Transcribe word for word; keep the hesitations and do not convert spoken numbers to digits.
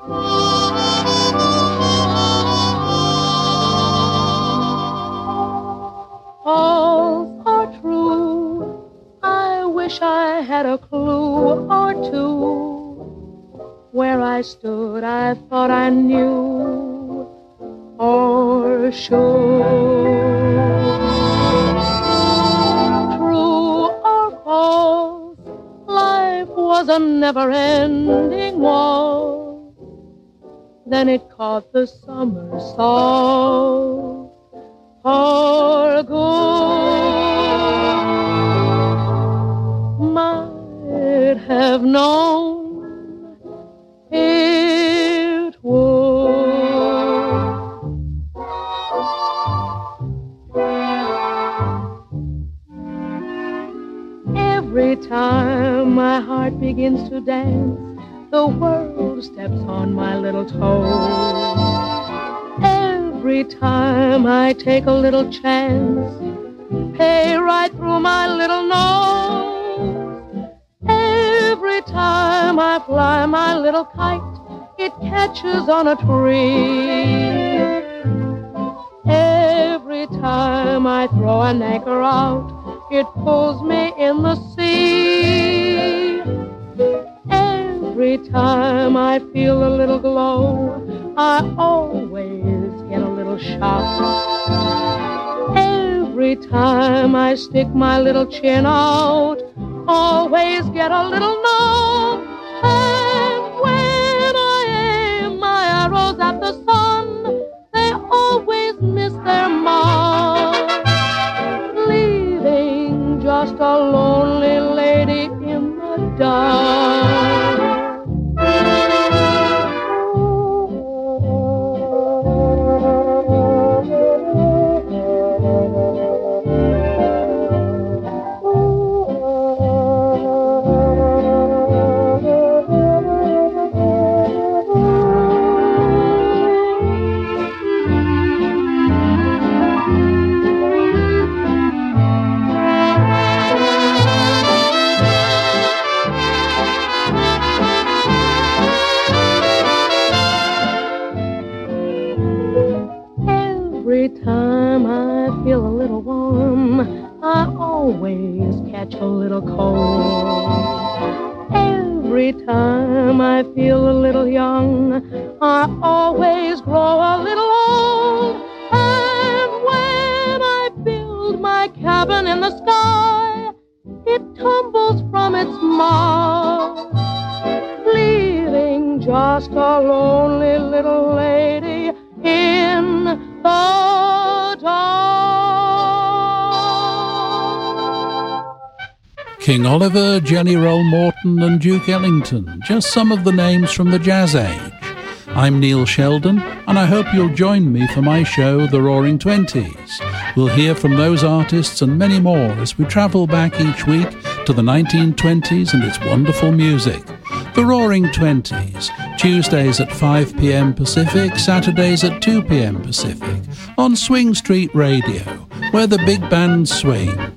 False or true, I wish I had a clue or two. Where I stood, I thought I knew or should. True or false, life was a never-ending waltz. Then it caught the summer soul for good. Might have known it would. Every time my heart begins to dance, the world steps on my little toes. Every time I take a little chance, pay right through my little nose. Every time I fly my little kite, it catches on a tree. Every time I throw an anchor out, it pulls me in the sea. Every time I feel a little glow, I always get a little shock. Every time I stick my little chin out, always get a little knock. And when I aim my arrows at the sun, they always miss their mark, leaving just a lonely lady in the dark. Every time I feel a little warm, I always catch a little cold. Every time I feel a little young, I always grow a little old. And when I build my cabin in the sky, it tumbles from its mast, leaving just a lonely little lady in the dark. King Oliver, Jelly Roll Morton and Duke Ellington, just some of the names from the jazz age. I'm Neil Sheldon, and I hope you'll join me for my show, The Roaring Twenties. We'll hear from those artists and many more as we travel back each week to the nineteen twenties and its wonderful music. The Roaring Twenties, Tuesdays at five p.m. Pacific, Saturdays at two p.m. Pacific, on Swing Street Radio, where the big bands swing.